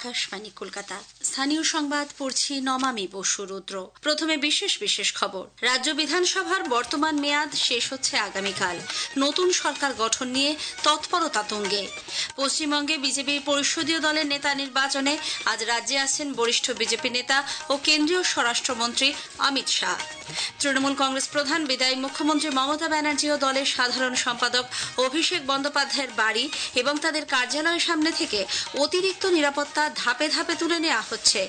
আকাশবাণী কলকাতা। স্থানীয় সংবাদ পড়ছি নমামি বসু রুদ্র। প্রথমে বিশেষ খবর। রাজ্য বিধানসভার বর্তমান মেয়াদ শেষ হচ্ছে আগামীকাল। নতুন সরকার গঠন নিয়ে তৎপরতা তুঙ্গে। পশ্চিমবঙ্গে বিজেপির পরিষদীয় দলের নেতা নির্বাচনে আজ রাজ্যে আসছেন বরিষ্ঠ বিজেপি নেতা ও কেন্দ্রীয় স্বরাষ্ট্রমন্ত্রী অমিত শাহ। তৃণমূল কংগ্রেস প্রধান বিদায়ী মুখ্যমন্ত্রী মমতা ব্যানার্জি ও দলের সাধারণ সম্পাদক অভিষেক বন্দ্যোপাধ্যায়ের বাড়ি এবং তাদের কার্যালয়ের সামনে থেকে অতিরিক্ত নিরাপত্তা ধাপে ধাপে তুলে নেওয়া হচ্ছে।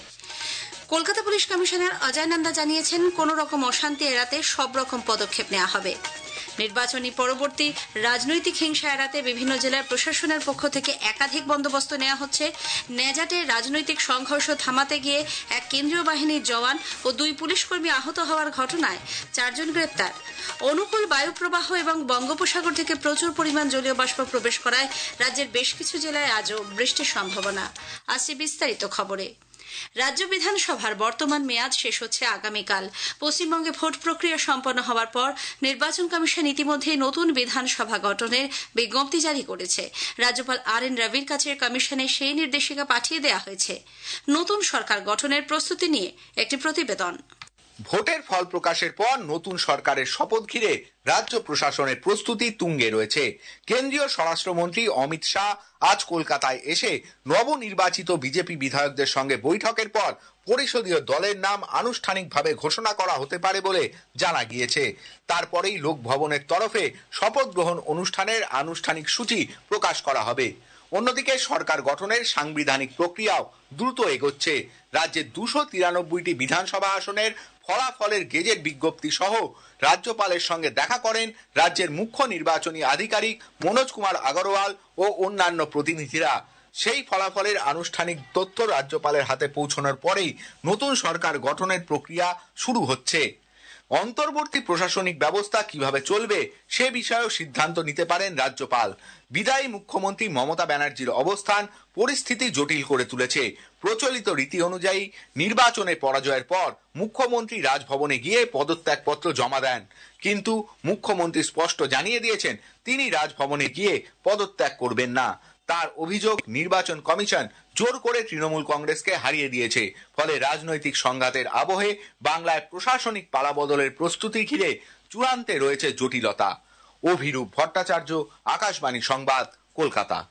কলকাতা পুলিশ কমিশনার অজয় নন্দা জানিয়েছেন, কোন রকম অশান্তি এড়াতে সব রকম পদক্ষেপ নেওয়া হবে। নির্বাচনী পরবর্তী রাজনৈতিক হিংসা এড়াতে বিভিন্ন জেলার প্রশাসনের পক্ষ থেকে একাধিক বন্দোবস্ত নেওয়া হচ্ছে। নেজাটে রাজনৈতিক সংঘর্ষ থামাতে গিয়ে এক কেন্দ্রীয় বাহিনীর জওয়ান ও 2 পুলিশকর্মী আহত হওয়ার ঘটনায় 4 জন গ্রেপ্তার। অনুকূল বায়ুপ্রবাহ এবং বঙ্গোপসাগর থেকে প্রচুর পরিমাণ জলীয় বাষ্প প্রবেশ করায় রাজ্যের বেশ কিছু জেলায় আজও বৃষ্টির সম্ভাবনা। আসছে বিস্তারিত খবরে। রাজ্য বিধানসভার বর্তমান মেয়াদ শেষ হচ্ছে আগামীকাল। পশ্চিমবঙ্গে ভোট প্রক্রিয়া সম্পন্ন হওয়ার পর নির্বাচন কমিশন ইতিমধ্যে নতুন বিধানসভা গঠনের বিজ্ঞপ্তি জারি করেছে। রাজ্যপাল RN রবির কাছে কমিশনে সেই নির্দেশিকা পাঠিয়ে দেওয়া হয়েছে। নতুন সরকার গঠনের প্রস্তুতি নিয়ে একটি প্রতিবেদন। ভোটের ফল প্রকাশের পর নতুন সরকারের শপথ ঘিরে রাজ্য প্রশাসনের প্রস্তুতি তুঙ্গে রয়েছে। কেন্দ্রীয় স্বরাষ্ট্রমন্ত্রী অমিত শাহ আজ কলকাতায় এসে নবনির্বাচিত বিজেপি বিধায়কদের সঙ্গে বৈঠকের পর পরিষদীয় দলের নাম আনুষ্ঠানিকভাবে ঘোষণা করা হতে পারে বলে জানা গিয়েছে। তারপরেই লোকভবনের তরফে শপথ গ্রহণ অনুষ্ঠানের আনুষ্ঠানিক সূচি প্রকাশ করা হবে। অন্যদিকে সরকার গঠনের সাংবিধানিক প্রক্রিয়াও দ্রুত এগোচ্ছে। রাজ্যের 293টি বিধানসভা আসনের ফলাফলের গেজেট বিজ্ঞপ্তি সহ রাজ্যপালের সঙ্গে দেখা করেন রাজ্যের মুখ্য নির্বাচনী আধিকারিক মনোজ কুমার আগরওয়াল ও অন্যান্য প্রতিনিধিরা। সেই ফলাফলের আনুষ্ঠানিক তথ্য রাজ্যপালের হাতে পৌঁছানোর পরেই নতুন সরকার গঠনের প্রক্রিয়া শুরু হচ্ছে। অন্তর্বর্তী প্রশাসনিক ব্যবস্থা কিভাবে চলবে সে বিষয়েও সিদ্ধান্ত নিতে পারেন রাজ্যপাল। বিদায়ী মুখ্যমন্ত্রী মমতা ব্যানার্জির অবস্থান পরিস্থিতি জটিল করে তুলেছে। প্রচলিত রীতি অনুযায়ী নির্বাচনে পরাজয়ের পর মুখ্যমন্ত্রী রাজভবনে গিয়ে পদত্যাগপত্র জমা দেন, কিন্তু মুখ্যমন্ত্রী স্পষ্ট জানিয়ে দিয়েছেন তিনি রাজভবনে গিয়ে পদত্যাগ করবেন না। তার অভিযোগ, নির্বাচন কমিশন জোর করে তৃণমূল কংগ্রেসকে হারিয়ে দিয়েছে। ফলে রাজনৈতিক সংঘাতের আবহে বাংলায় প্রশাসনিক পালাবদলের প্রস্তুতি ঘিরে চূড়ান্তে রয়েছে জটিলতা। অভিরূপ ভট্টাচার্য, আকাশবাণী সংবাদ, কলকাতা।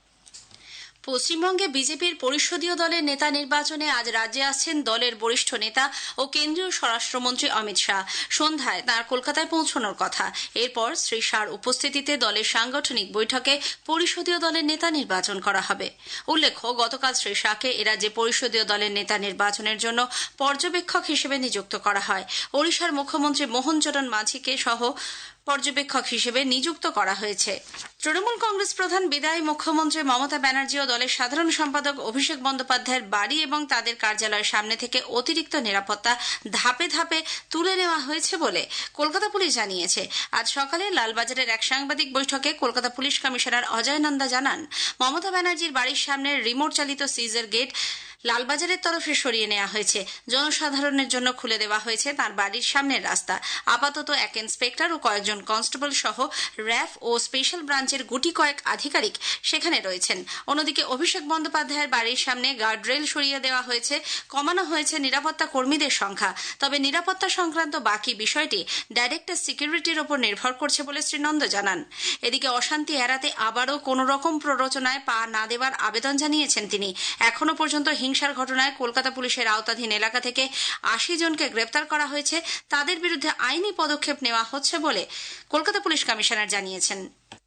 পশ্চিমবঙ্গে বিজেপির পরিষদীয় দলের নেতা নির্বাচনে আজ রাজ্যে আসছেন দলের বরিষ্ঠ নেতা ও কেন্দ্রীয় স্বরাষ্ট্রমন্ত্রী অমিত শাহ। সন্ধ্যায় তাঁর কলকাতায় পৌঁছানোর কথা। এরপর শ্রী শাহর উপস্থিতিতে দলের সাংগঠনিক বৈঠকে পরিষদীয় দলের নেতা নির্বাচন করা হবে। উল্লেখ্য, গতকাল শ্রী শাহকে এরাজ্যে পরিষদীয় দলের নেতা নির্বাচনের জন্য পর্যবেক্ষক হিসেবে নিযুক্ত করা হয়। ওড়িশার মুখ্যমন্ত্রী মোহন চরণ মাঝিকে সহ পর্যবেক্ষক হিসেবে নিযুক্ত করা হয়েছে। তৃণমূল কংগ্রেস প্রধান বিদায়ী মুখ্যমন্ত্রী মমতা ব্যানার্জি ও দলের সাধারণ সম্পাদক অভিষেক বন্দ্যোপাধ্যায়ের বাড়ি এবং তাদের কার্যালয়ের সামনে থেকে অতিরিক্ত নিরাপত্তা ধাপে ধাপে তুলে নেওয়া হয়েছে বলে কলকাতা পুলিশ জানিয়েছে। আজ সকালে লালবাজারের এক সাংবাদিক বৈঠকে কলকাতা পুলিশ কমিশনার অজয় নন্দা জানান, মমতা ব্যানার্জির বাড়ির সামনে রিমোট চালিত সিজার গেট লালবাজারের তরফে সরিয়ে নেওয়া হয়েছে। জনসাধারণের জন্য খুলে দেওয়া হয়েছে তার বাড়ির সামনের রাস্তা। আপাতত এক ইন্সপেক্টর ও কয়েকজন কনস্টেবল সহ র্যাফ ও স্পেশাল ব্রাঞ্চের গুটি কয়েক আধিকারিক সেখানে রয়েছেন। অন্যদিকে অভিষেক বন্দ্যোপাধ্যায়ের বাড়ির সামনে গার্ডরেল সরিয়ে দেওয়া হয়েছে, কমানো হয়েছে নিরাপত্তা কর্মীদের সংখ্যা। তবে নিরাপত্তা সংক্রান্ত বাকি বিষয়টি ডাইরেক্টর সিকিউরিটির ওপর নির্ভর করছে বলে শ্রী নন্দ জানান। এদিকে অশান্তি এড়াতে আবারও কোন রকম প্ররোচনায় পা না দেওয়ার আবেদন জানিয়েছেন তিনি। এখনো পর্যন্ত হিংসার ঘটনায় কলকাতা পুলিশের আওতাধীন এলাকা থেকে 80 জনকে গ্রেপ্তার করা হয়েছে। তাদের বিরুদ্ধে আইনি পদক্ষেপ নেওয়া হচ্ছে বলে কলকাতা পুলিশ কমিশনার জানিয়েছেন।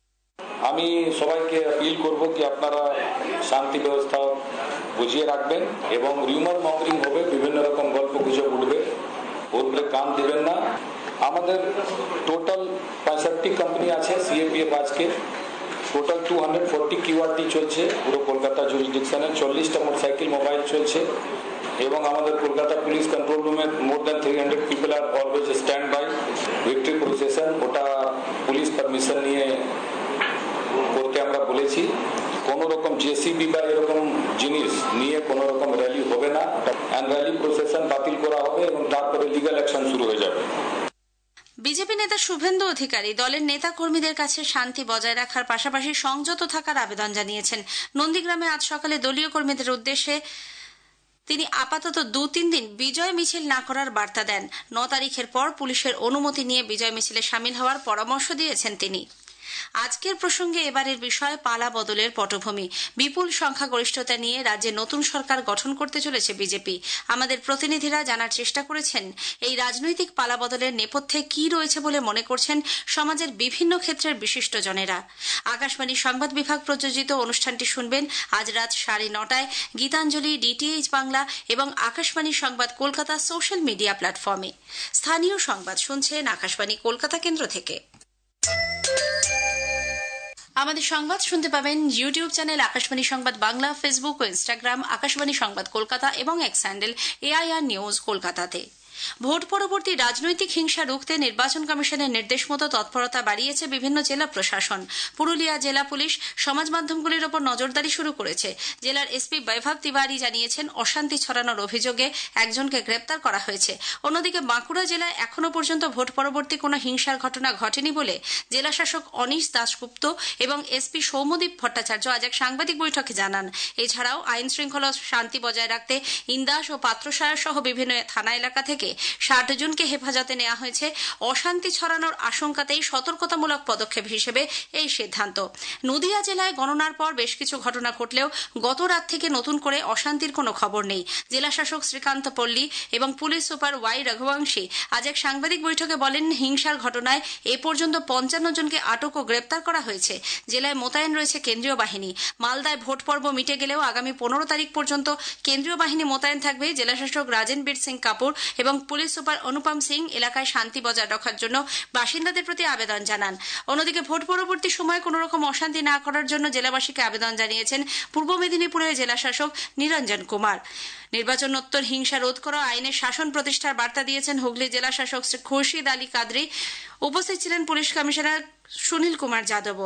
আমি সবাইকে আপিল করব কি আপনারা শান্তি ব্যবস্থা বুঝিয়ে রাখবেন এবং রিউমার মঙ্গরিং হবে, বিভিন্ন রকম গল্প গুজব উঠবে, ওগুলো কান দিবেন না। আমাদের টোটাল 65 কোম্পানি আছে সিএপিএফ আজকে টোটাল 240 কিউআরটি চলছে পুরো কলকাতা জুরিসডিকশনে। 40টা মোটরসাইকেল মোবাইল চলছে এবং আমাদের কলকাতা পুলিশ কন্ট্রোল রুমে মোর দ্যান 300 পিপল আর always stand by. Victory procession ওটা পুলিশ পারমিশন নিয়ে করতে আমরা বলেছি। কোনো রকম জেসিবি বা এরকম জিনিস নিয়ে কোনো রকম র্যালি হবে না। র্যালি প্রসেশন বাতিল করা হবে এবং তারপরে লিগ্যাল অ্যাকশন শুরু হয়ে যাবে। বিজেপি নেতা শুভেন্দু অধিকারী দলের নেতা কর্মীদের কাছে শান্তি বজায় রাখার পাশাপাশি সংযত থাকার আবেদন জানিয়েছেন। নন্দীগ্রামে আজ সকালে দলীয় কর্মীদের উদ্দেশ্যে তিনি আপাতত 2-3 দিন বিজয় মিছিল না করার বার্তা দেন। 9 তারিখের পর পুলিশের অনুমতি নিয়ে বিজয় মিছিলে সামিল হওয়ার পরামর্শ দিয়েছেন তিনি। আজকের প্রসঙ্গে এবারের বিষয় পালা বদলের পটভূমি। বিপুল সংখ্যাগরিষ্ঠতা নিয়ে রাজ্যে নতুন সরকার গঠন করতে চলেছে বিজেপি। আমাদের প্রতিনিধিরা জানার চেষ্টা করেছেন এই রাজনৈতিক পালা বদলের নেপথ্যে কি রয়েছে বলে মনে করছেন সমাজের বিভিন্ন ক্ষেত্রের বিশিষ্টজনেরা। আকাশবাণী সংবাদ বিভাগ প্রযোজিত অনুষ্ঠানটি শুনবেন আজ রাত 9:30টায় গীতাঞ্জলি, ডিটিএইচ বাংলা এবং আকাশবাণী সংবাদ কলকাতা সোশ্যাল মিডিয়া প্ল্যাটফর্মে। স্থানীয় সংবাদ শুনছেন আকাশবাণী কলকাতা কেন্দ্র থেকে। আমাদের সংবাদ শুনতে পাবেন ইউটিউব চ্যানেল আকাশবাণী সংবাদ বাংলা, ফেসবুক ও ইনস্টাগ্রাম আকাশবাণী সংবাদ কলকাতা এবং এক্স হ্যান্ডেল AIR নিউজ কলকাতাতে। ভোট পরবর্তী রাজনৈতিক হিংসা রুখতে নির্বাচন কমিশনের নির্দেশ মতো তৎপরতা বাড়িয়েছে বিভিন্ন জেলা প্রশাসন। পুরুলিয়া জেলা পুলিশ সমাজ মাধ্যমগুলির ওপর নজরদারি শুরু করেছে। জেলার এসপি বৈভব তিওয়ারি জানিয়েছেন, অশান্তি ছড়ানোর অভিযোগে একজনকে গ্রেপ্তার করা হয়েছে। অন্যদিকে বাঁকুড়া জেলায় এখনো পর্যন্ত ভোট পরবর্তী কোনো হিংসার ঘটনা ঘটেনি বলে জেলা শাসক অনিশ দাশগুপ্ত এবং এসপি সৌম্যদীপ ভট্টাচার্য আজ এক সাংবাদিক বৈঠকে জানান। এছাড়াও আইন শৃঙ্খলা শান্তি বজায় রাখতে ইন্দাস ও পাত্রসায়র সহ বিভিন্ন থানা এলাকা থেকে 60 জনকে হেফাজতে নেওয়া হয়েছে। অশান্তি ছড়ানোর আশঙ্কাতেই সতর্কতামূলক পদক্ষেপ হিসেবে এই সিদ্ধান্ত। নদিয়া জেলায় গণনার পর বেশ কিছু ঘটনা ঘটলেও গত রাত থেকে নতুন করে অশান্তির কোনো খবর নেই। জেলা শাসক শ্রীকান্ত পল্লী এবং পুলিশ সুপার ওয়াই রঘুবংশী আজ এক সাংবাদিক বৈঠকে বলেন, হিংসার ঘটনায় এ পর্যন্ত 55 জনকে আটক ও গ্রেপ্তার করা হয়েছে। জেলায় মোতায়েন রয়েছে কেন্দ্রীয় বাহিনী। মালদায় ভোট পর্ব মিটে গেলেও আগামী 15 তারিখ পর্যন্ত কেন্দ্রীয় বাহিনী মোতায়েন থাকবে। জেলা শাসক রাজেনবীর সিং কাপুর এবং পুলিশ সুপার অনুপম সিং এলাকায় শান্তি বজায় রাখার জন্য বাসিন্দাদের প্রতি আবেদন জানান। অন্যদিকে ভোট পরবর্তী সময়ে কোন রকম অশান্তি না করার জন্য জেলাবাসীকে আবেদন জানিয়েছেন পূর্ব মেদিনীপুরের জেলা শাসক নিরঞ্জন কুমার। নির্বাচনোত্তর হিংসা রোধ করা আইনের শাসন প্রতিষ্ঠার বার্তা দিয়েছেন হুগলি জেলা শাসক শ্রী খুরশিদ আলী কাদরি। উপস্থিত ছিলেন পুলিশ কমিশনার সুনীল কুমার যাদবও।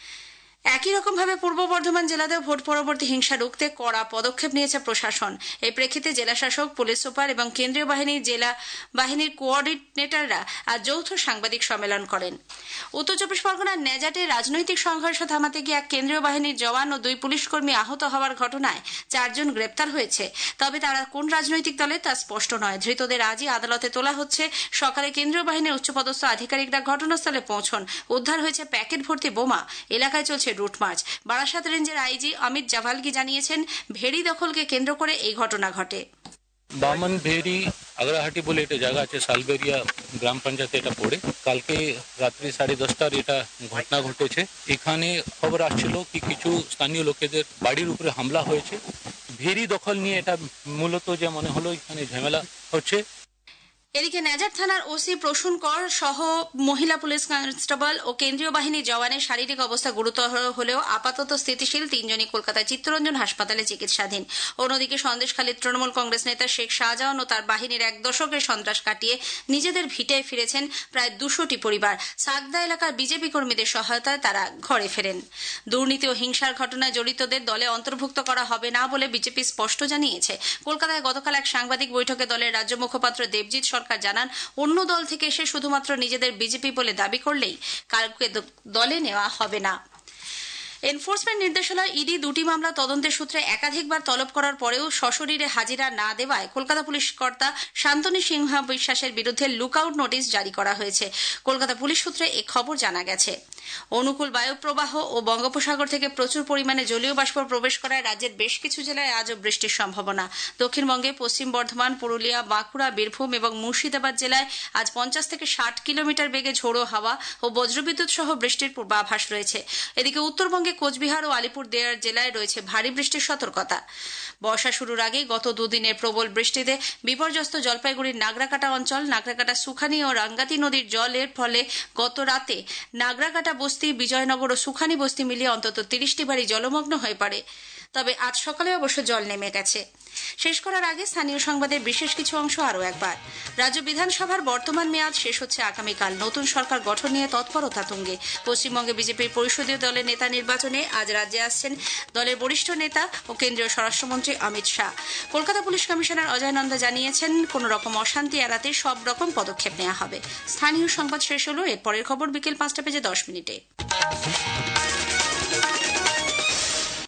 একই রকমভাবে পূর্ব বর্ধমান জেলাতেও ভোট পরবর্তী হিংসা রুখতে কড়া পদক্ষেপ নিয়েছে প্রশাসন। এই প্রেক্ষিতে জেলা শাসক, পুলিশ সুপার এবং কেন্দ্রীয় জেলা বাহিনীর কোঅর্ডিনেটররা আজ যৌথ সাংবাদিক সম্মেলন করেন। উত্তর 24 পরগনার নেজাটে রাজনৈতিক সংঘর্ষ থামাতে গিয়ে এক কেন্দ্রীয় বাহিনীর জওয়ান ও 2 পুলিশকর্মী আহত হওয়ার ঘটনায় 4 জন গ্রেপ্তার হয়েছে। তবে তারা কোন রাজনৈতিক দলের তা স্পষ্ট নয়। ধৃতদের আজই আদালতে তোলা হচ্ছে। সকালে কেন্দ্রীয় বাহিনীর উচ্চপদস্থ আধিকারিকরা ঘটনাস্থলে পৌঁছন। উদ্ধার হয়েছে প্যাকেট ভর্তি বোমা। এলাকায় চলছে রুট মার্চ। বারাসাত রেঞ্জের আইজি অমিত জাভালকি জানিয়েছেন, ভেড়ি দখলকে কেন্দ্র করে এই ঘটনা ঘটে। বামন ভেরি আগ্রাহাটি বলে এটা জায়গা আছে, সালবেরিয়া গ্রাম পঞ্চায়েত এটা পড়ে। কালকে রাত্রি 10:30টার এটা ঘটনা ঘটেছে। এখানে খবর আসছিল কি কিছু স্থানীয় লোকেদের বাড়ির উপরে হামলা হয়েছে। ভেরি দখল নিয়ে এটা মূলত যে মনে হলো এখানে ঝামেলা হচ্ছে। এদিকে নেজার থানার ওসি প্রসূন কর সহ মহিলা পুলিশ কনস্টেবল ও কেন্দ্রীয় বাহিনীর জওয়ানের শারীরিক অবস্থা গুরুতর হলেও আপাতত স্থিতিশীল। 3 জনই কলকাতার চিত্তরঞ্জন হাসপাতালে চিকিৎসাধীন। অন্যদিকে সন্দেশখালীর তৃণমূল কংগ্রেস নেতা শেখ শাহজাহান ও তার বাহিনীর 1 দশকের সন্ত্রাস কাটিয়ে নিজেদের ভিটায় ফিরেছেন প্রায় 200টি পরিবার। সাগদা এলাকার বিজেপি কর্মীদের সহায়তায় তারা ঘরে ফেরেন। দুর্নীতি ও হিংসার ঘটনায় জড়িতদের দলে অন্তর্ভুক্ত করা হবে না বলে বিজেপি স্পষ্ট জানিয়েছে। কলকাতায় গতকাল এক সাংবাদিক বৈঠকে দলের রাজ্য মুখপাত্র দেবজিৎ সরকার জানান, অন্য দল থেকে এসে শুধুমাত্র নিজেদের বিজেপি বলে দাবি করলেই কাউকে দলে নেওয়া হবে না। এনফোর্সমেন্ট নির্দেশালয় ইডি 2টি মামলা তদন্তের সূত্রে একাধিকবার তলব করার পরেও সশরীরে হাজিরা না দেওয়ায় কলকাতা পুলিশ কর্তা শান্তনী সিংহ বিশ্বাসের বিরুদ্ধে লুকআউট নোটিশ জারি করা হয়েছে। কলকাতা পুলিশ সূত্রে এ খবর জানা গেছে। অনুকূল বায়ুপ্রবাহ ও বঙ্গোপসাগর থেকে প্রচুর পরিমাণে জলীয় বাষ্প প্রবেশ করায় রাজ্যের বেশ কিছু জেলায় আজও বৃষ্টির সম্ভাবনা। দক্ষিণবঙ্গে পশ্চিম বর্ধমান, পুরুলিয়া, বাঁকুড়া, বীরভূম এবং মুর্শিদাবাদ জেলায় আজ 50 থেকে 60 কিলোমিটার বেগে ঝোড়ো হাওয়া ও বজ্রবিদ্যুৎ সহ বৃষ্টির পূর্বাভাস রয়েছে। এদিকে উত্তরবঙ্গে কোচবিহার ও আলিপুরদুয়ার জেলায় রয়েছে ভারী বৃষ্টির সতর্কতা। বর্ষা শুরুর আগে গত 2 দিনের প্রবল বৃষ্টিতে বিপর্যস্ত জলপাইগুড়ির নাগরাকাটা অঞ্চল। নাগরাকাটা, সুখানি ও রাঙ্গাতি নদীর জলের ফলে গত রাতে নাগরাকাটা বস্তি, বিজয়নগর ও সুখানি বস্তি মিলিয়ে অন্তত 30টি বাড়ি জলমগ্ন হয়ে পড়ে। তবে আজ সকালে অবশ্য জল নেমে গেছে। শেষ করার আগে স্থানীয় সংবাদের বিশেষ কিছু অংশ আরও একবার। রাজ্য বিধানসভার বর্তমান মেয়াদ শেষ হচ্ছে আগামীকাল। নতুন সরকার গঠন নিয়ে তৎপরতা তুঙ্গে। পশ্চিমবঙ্গে বিজেপির পরিষদীয় দলের নেতা নির্বাচনে আজ রাজ্যে আসছেন দলের বরিষ্ঠ নেতা ও কেন্দ্রীয় স্বরাষ্ট্রমন্ত্রী অমিত শাহ। কলকাতা পুলিশ কমিশনার অজয় নন্দা জানিয়েছেন, কোন রকম অশান্তি এড়াতে সব রকম পদক্ষেপ নেওয়া হবে। স্থানীয় সংবাদ শেষ হলো। এরপরের খবর বিকেল 5টা বেজে 10 মিনিটে।